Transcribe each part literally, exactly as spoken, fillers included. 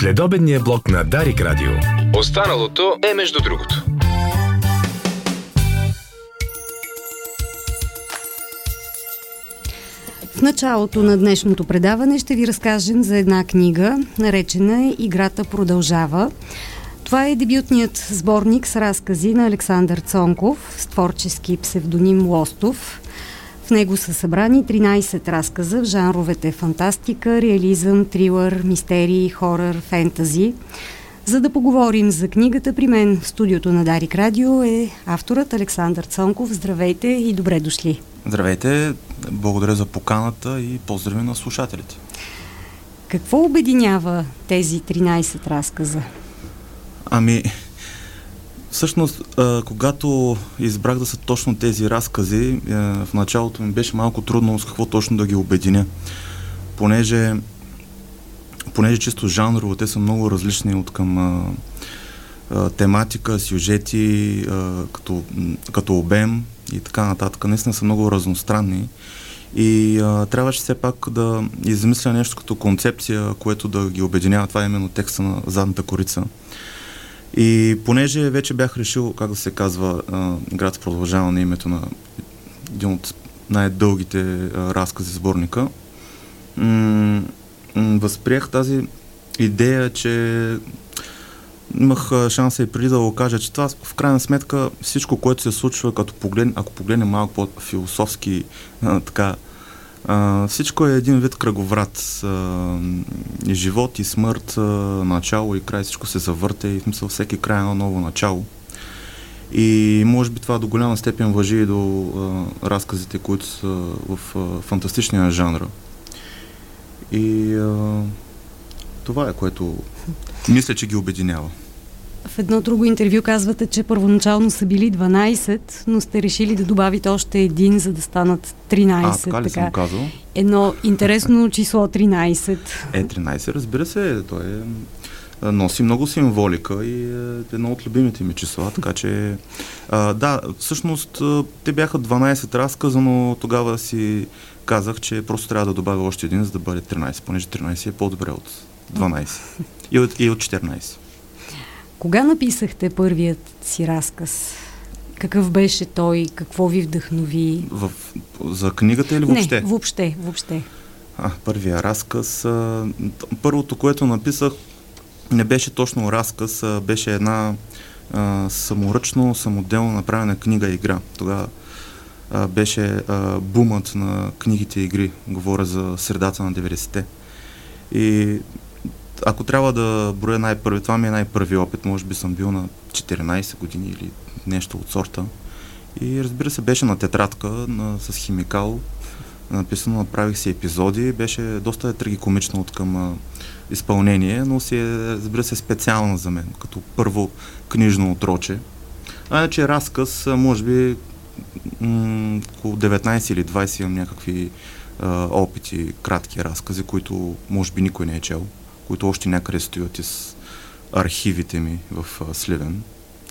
Следобедният блок на Дарик Радио. Останалото е между другото. В началото на днешното предаване ще ви разкажем за една книга, наречена "Играта продължава". Това е дебютният сборник с разкази на Александър Цонков с творчески псевдоним Лостов. В него са събрани тринайсет разказа в жанровете фантастика, реализъм, трилър, мистерии, хорър, фентази. За да поговорим за книгата, при мен в студиото на Дарик Радио е авторът Александър Цонков. Здравейте и добре дошли! Здравейте! Благодаря за поканата и поздрави на слушателите. Какво обединява тези тринайсет разказа? Ами, всъщност, а, когато избрах да са точно тези разкази, а, в началото ми беше малко трудно с какво точно да ги обединя. Понеже, понеже чисто жанрово те са много различни от към а, а, тематика, сюжети, а, като, като обем и така нататък. Наистина са много разностранни. И а, трябваше все пак да измисля нещо като концепция, което да ги обединява. Това е именно текста на "Задната корица". И понеже вече бях решил, как да се казва, "Играта продължава" на името на един от най-дългите а, разкази сборника, м- м- възприех тази идея, че имах шанса и преди да го кажа, че това в крайна сметка всичко, което се случва, като погледне, ако погледнем малко по-философски, а, така, а, всичко е един вид кръговрат. А, и живот, и смърт, а, начало и край, всичко се завърта и в смисъл всеки край е едно ново начало. И може би това до голяма степен важи и до а, разказите, които са в а, фантастичния жанр. И а, това е, което мисля, че ги обединява. В едно друго интервю казвате, че първоначално са били дванайсет, но сте решили да добавите още един, за да станат тринайсет. А, така ли така? Съм казал? Едно интересно число тринайсет. Е, тринайсет, разбира се, той е, носи много символика и е едно от любимите ми числа, така че а, да, всъщност те бяха дванайсет разказа, но тогава си казах, че просто трябва да добавя още един, за да бъде тринайсет, понеже тринайсет е по-добре от дванайсет и от, и от четиринайсет. Кога написахте първият си разказ? Какъв беше той? Какво ви вдъхнови? В, за книгата или въобще? Не, въобще, въобще. А, първия разказ. А, първото, което написах, не беше точно разказ, а беше една а, саморъчно, самоделно направена книга-игра. Тогава а, беше а, бумът на книгите и игри. Говоря за средата на деветдесетте. И ако трябва да броя най-първи, това ми е най-първи опит, може би съм бил на четиринайсет години или нещо от сорта. И разбира се, беше на тетрадка на, с химикал, написано, направих си епизоди, беше доста трагикомично от към а, изпълнение, но си е, разбира се, специална за мен, като първо книжно отроче. А иначе разказ, може би м- около деветнайсет или двайсет имам някакви а, опити, кратки разкази, които може би никой не е чел, които още някъде стоят из архивите ми в а, Сливен.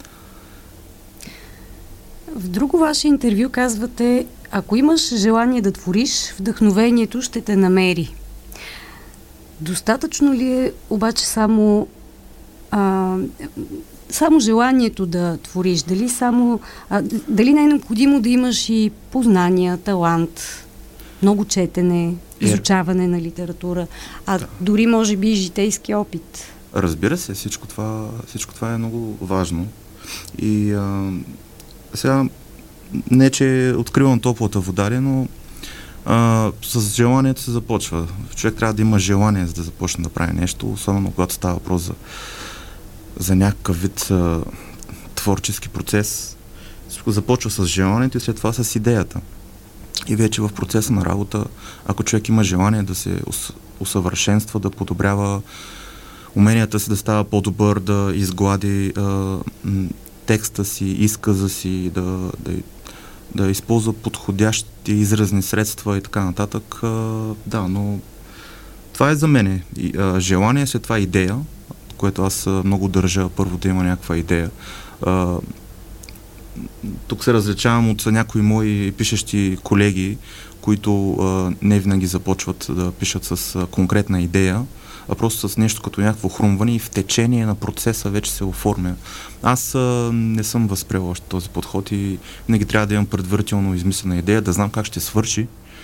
В друго ваше интервю казвате: ако имаш желание да твориш, вдъхновението ще те намери. Достатъчно ли е обаче само а, само желанието да твориш? Дали, само, а, дали не е необходимо да имаш и познания, талант, много четене, изучаване на литература, а да. Дори може би и житейски опит? Разбира се, всичко това, всичко това е много важно. И а, сега не, че откривам топлата вода, но а, с желанието се започва. Човек трябва да има желание, за да започне да прави нещо, особено когато става въпрос за, за някакъв вид а, творчески процес. Всичко започва с желанието и след това с идеята. И вече в процеса на работа, ако човек има желание да се усъвършенства, да подобрява уменията си, да става по-добър, да изглади а, текста си, изказа си, да, да, да използва подходящи изразни средства и така нататък. А, да, но това е за мен. И, а, желание, след това идея, което аз много държа първо да има някаква идея. А, тук се различавам от някои мои пишещи колеги, които а, не винаги започват да пишат с а, конкретна идея, а просто с нещо като някакво хрумване и в течение на процеса вече се оформя. Аз а, не съм възприел още този подход и винаги трябва да имам предварително измислена идея, да знам как ще свърши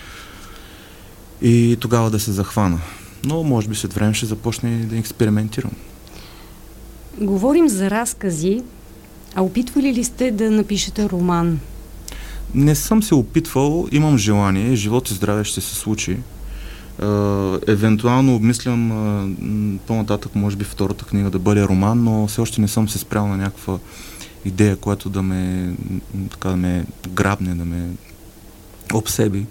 и тогава да се захвана. Но може би след време ще започне да експериментирам. Говорим за разкази, а опитвали ли сте да напишете роман? Не съм се опитвал, имам желание, живот и здраве ще се случи. Uh, евентуално обмислям uh, по-нататък, може би втората книга да бъде роман, но все още не съм се спрял на някаква идея, която да ме, така, да ме грабне, да ме обсеби.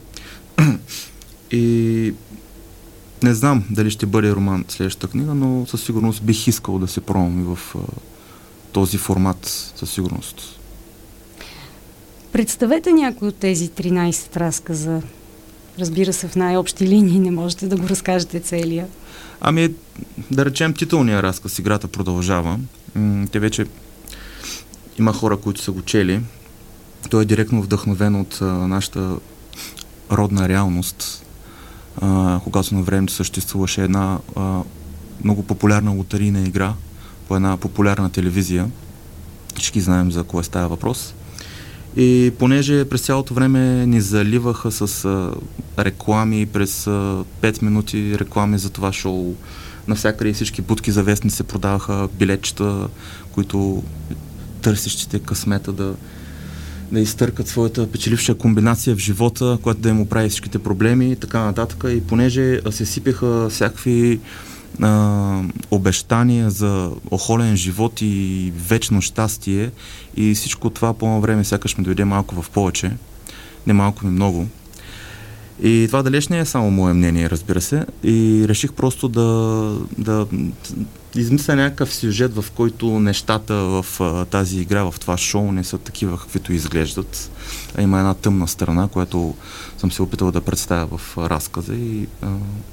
И не знам дали ще бъде роман следващата книга, но със сигурност бих искал да се пробвам и в uh, този формат, със сигурност. Представете някой от тези тринайсет разказа. Разбира се, в най-общи линии не можете да го разкажете целия. Ами, да речем, титулния разказ "Играта продължава". М- те вече има хора, които са го чели. Той е директно вдъхновен от а, нашата родна реалност, а, когато на времето съществуваше една а, много популярна лотарийна игра по една популярна телевизия. Всички знаем за кое става въпрос. И понеже през цялото време ни заливаха с а, реклами, през а, пет минути реклами за това шоу, навсякъде всички будки за вестници се продаваха билетчета, които търсещите късмета да, да изтъркат своята печеливша комбинация в живота, която да им оправи всичките проблеми и така нататък. И понеже се сипеха всякакви а, обещания за охолен живот и вечно щастие и всичко това по време сякаш ми дойде малко в повече, не малко ми много. И това далеч не е само мое мнение, разбира се. И реших просто да, да измисля някакъв сюжет, в който нещата в а, тази игра, в това шоу не са такива, каквито изглеждат. А има една тъмна страна, която съм се опитал да представя в а, разказа и а,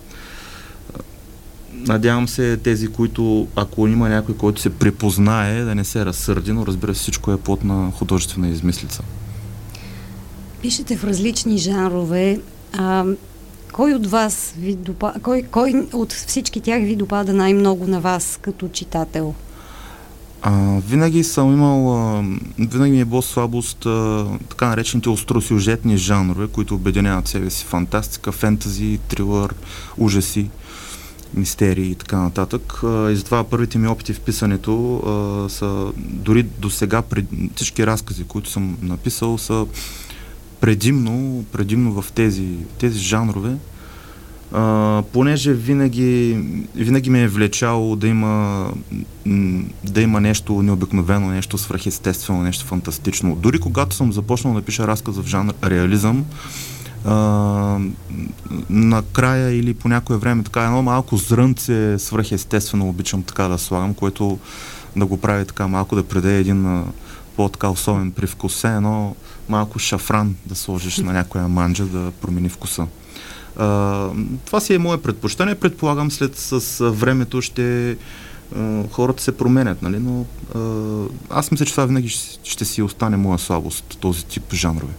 надявам се тези, които, ако има някой, който се припознае, да не се разсърди, но разбира се, всичко е плод на художествена измислица. Пишете в различни жанрове. А, кой от вас ви допада, кой, кой от всички тях ви допада най-много на вас като читател? А, винаги съм имал, а, винаги ми е било слабост а, така наречените остросюжетни жанрове, които обединяват себе си фантастика, фентази, трилър, ужаси, мистерии и така нататък. А, и затова първите ми опити в писането а, са, дори до сега пред, всички разкази, които съм написал, са предимно, предимно в тези, тези жанрове, а, понеже винаги, винаги ме е влечало да има, да има нещо необикновено, нещо свръхестествено, нещо фантастично. Дори когато съм започнал да пиша разказ в жанр реализъм, а, накрая или по някое време така едно малко зрънце свръхестествено обичам така да слагам, което да го прави така малко да придаде един по-така особен привкус, едно малко шафран да сложиш на някоя манджа да промени вкуса. А, това си е мое предпочитание. Предполагам след с времето ще а, хората се променят, нали? Но а, аз мисля, че това винаги ще, ще си остане моя слабост, този тип жанрове.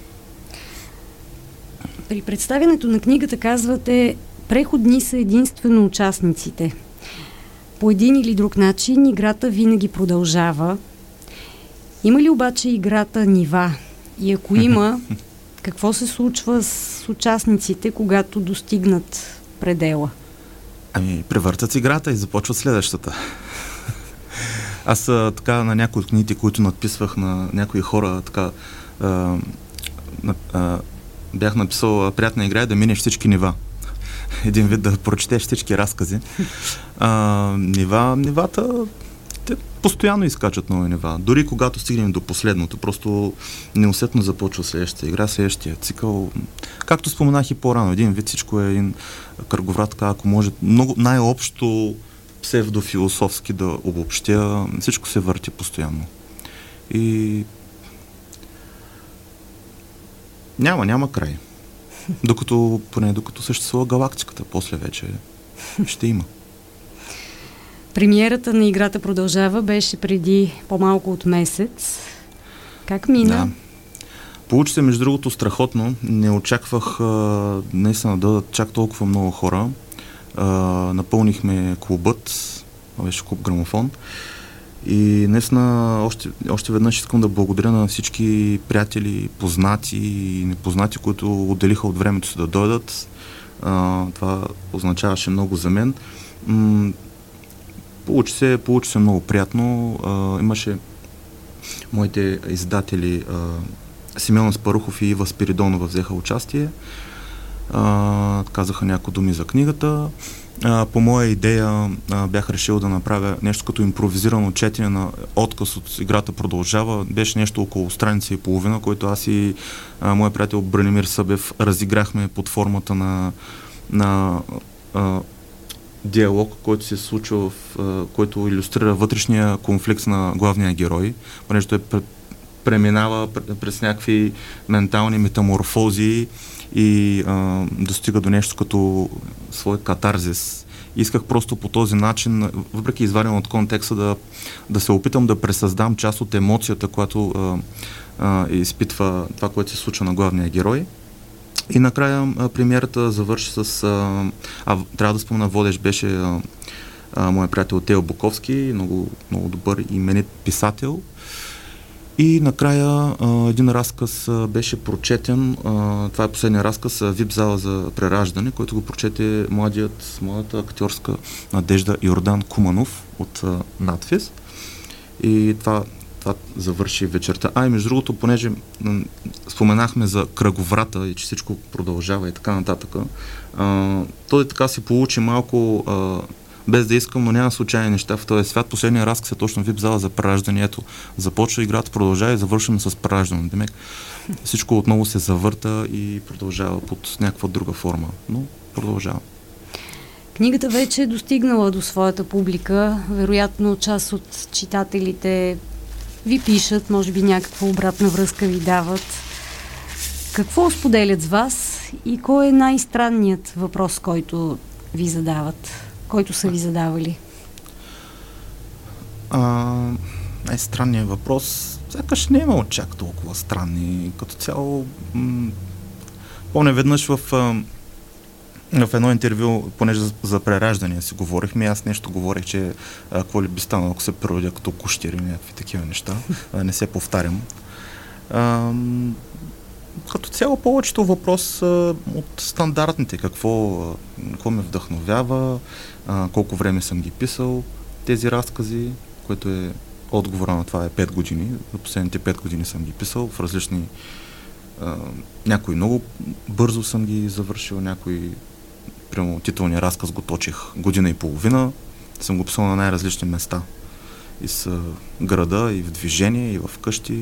При представянето на книгата казвате: преходни са единствено участниците. По един или друг начин играта винаги продължава. Има ли обаче играта нива? И ако има, какво се случва с участниците, когато достигнат предела? Ами, превъртат играта и започват следващата. Аз а, така на някои от книгите, които надписвах на някои хора, така а, на, а, бях написал: приятна игра е да минеш всички нива. Един вид да прочетеш всички разкази. А, нива, нивата те постоянно изкачат нови нива. Дори когато стигнем до последното, просто неусетно започва следващата игра, следващия цикъл. Както споменах и по-рано, един вид всичко е един кръговрат, така, ако може много най-общо псевдофилософски да обобщя, всичко се върти постоянно. И няма, няма край. Докато, поне докато съществува галактиката, после вече ще има. Премиерата на играта продължава беше преди по-малко от месец. Как мина? Да. Получи се, между другото, страхотно. Не очаквах а, наистина да дадат чак толкова много хора. А, напълнихме клубът, беше клуб Грамофон. И наистина още, още веднъж искам да благодаря на всички приятели, познати и непознати, които отделиха от времето си да дойдат. А, това означаваше много за мен. М- получи, се, получи се много приятно. А, имаше моите издатели а, Симеон Спарухов и Ива Спиридонова взеха участие. А, казаха някои думи за книгата. А, по моя идея а, бях решил да направя нещо като импровизирано четене на отказ от Играта продължава. Беше нещо около страница и половина, който аз и а, моя приятел Бранимир Събев разиграхме под формата на, на а, диалог, който се случва, в, а, който илюстрира вътрешния конфликт на главния герой, понеже той преминава през някакви ментални метаморфози и а, достига до нещо като свой катарзис. Исках просто по този начин, въпреки изваден от контекста, да, да се опитам да пресъздам част от емоцията, която а, а, изпитва това, което се случва на главния герой. И накрая а, премиерата завърши с... А, а, трябва да спомена, водещ беше а, а, моят приятел Тео Буковски, много, много добър именит писател. И накрая а, един разказ а, беше прочетен, а, това е последния разказ, Вип зала за прераждане, който го прочете младият, младата актьорска надежда Йордан Куманов от а, Надфис. И това, това завърши вечерта. А и между другото, понеже м- споменахме за кръговрата и че всичко продължава и така нататък, а, той така се получи малко... А, без да искам, но няма случайни неща в този свят. Последния разказ е точно Вип зала за прераждането. Започва играта, продължава и завършваме с прераждане. Демек, всичко отново се завърта и продължава под някаква друга форма. Но продължава. Книгата вече е достигнала до своята публика. Вероятно част от читателите ви пишат, може би някаква обратна връзка ви дават. Какво споделят с вас и кой е най-странният въпрос, който ви задават? Който са ви задавали? А, най-странният въпрос, сякаш не е имал чак толкова странни. Като цяло, м- помня веднъж в, а, в едно интервю, понеже за, за прераждане си говорихме, аз нещо говорих, че а, какво ли би станало, ако се преродя като кущер или някакви такива неща. А, не се повтарям. А, като цяло повечето въпрос а, от стандартните, какво, а, какво ме вдъхновява, а, колко време съм ги писал, тези разкази, което е отговора на това е пет години. За последните пет години съм ги писал в различни... А, някои много бързо съм ги завършил, някои, прямо титулния разказ го точих година и половина, съм го писал на най-различни места. И с града, и в движение, и в къщи.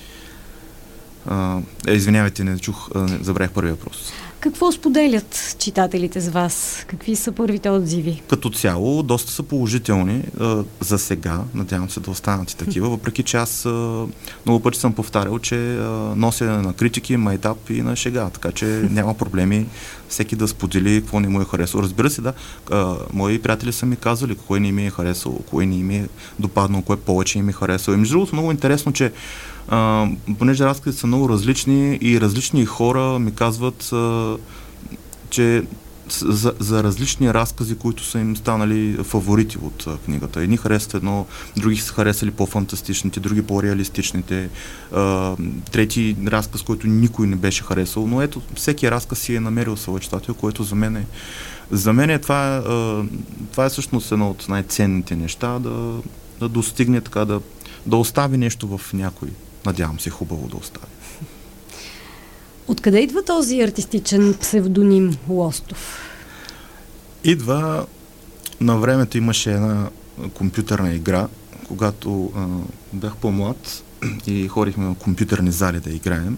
Uh, е, извинявайте, не чух, uh, забравих първия въпрос. Какво споделят читателите с вас? Какви са първите отзиви? Като цяло, доста са положителни uh, за сега. Надявам се да останат и такива, въпреки че аз uh, много пъти съм повтарял, че uh, нося на критики, майтап и на шега, така че няма проблеми всеки да сподели какво не му е харесало. Разбира се, да, uh, мои приятели са ми казвали кое не ми е харесало, кое не ми е допаднало, кое повече им е харесало. И между другото, много интересно, че Uh, понеже разказите са много различни и различни хора ми казват, uh, че за, за различни разкази, които са им станали фаворити от uh, книгата. Едни харесват едно, други са харесали по-фантастичните, други по-реалистичните, uh, трети разказ, който никой не беше харесал, но ето, всеки разказ си е намерил своя читател, което за мен е за мен е това, е, uh, това е всъщност едно от най-ценните неща, да, да достигне така, да, да остави нещо в някой. Надявам се хубаво да остави. Откъде идва този артистичен псевдоним Лостов? Идва, на времето имаше една компютърна игра, когато а, бях по-млад и ходихме на компютърни зали да играем.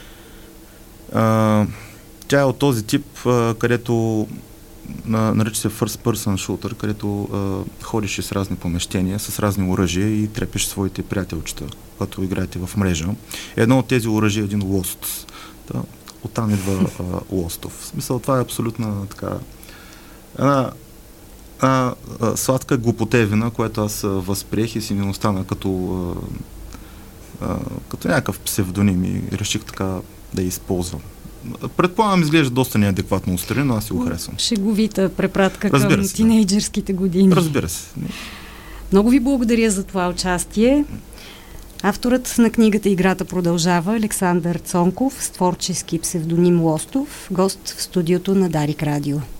А, тя е от този тип, а, където на, нарича се First Person Shooter, където а, ходиш с разни помещения, с разни оръжия и трепеш своите приятелчета, когато играете в мрежа. Едно от тези оръжия е един лост. Да, оттам идва а, Лостов. В смисъл, това е абсолютна така една, една а, сладка глупотевина, която аз а, възприех и си ми остана като а, като някакъв псевдоним и реших така да я използвам. Предполагам, изглежда доста неадекватно устрани, но аз си го харесвам. Шеговита препратка Разбира към се, тинейджърските години. Разбира се. Много ви благодаря за това участие. Авторът на книгата "Играта продължава" Александър Цонков с творчески псевдоним Лостов, гост в студиото на Дарик Радио.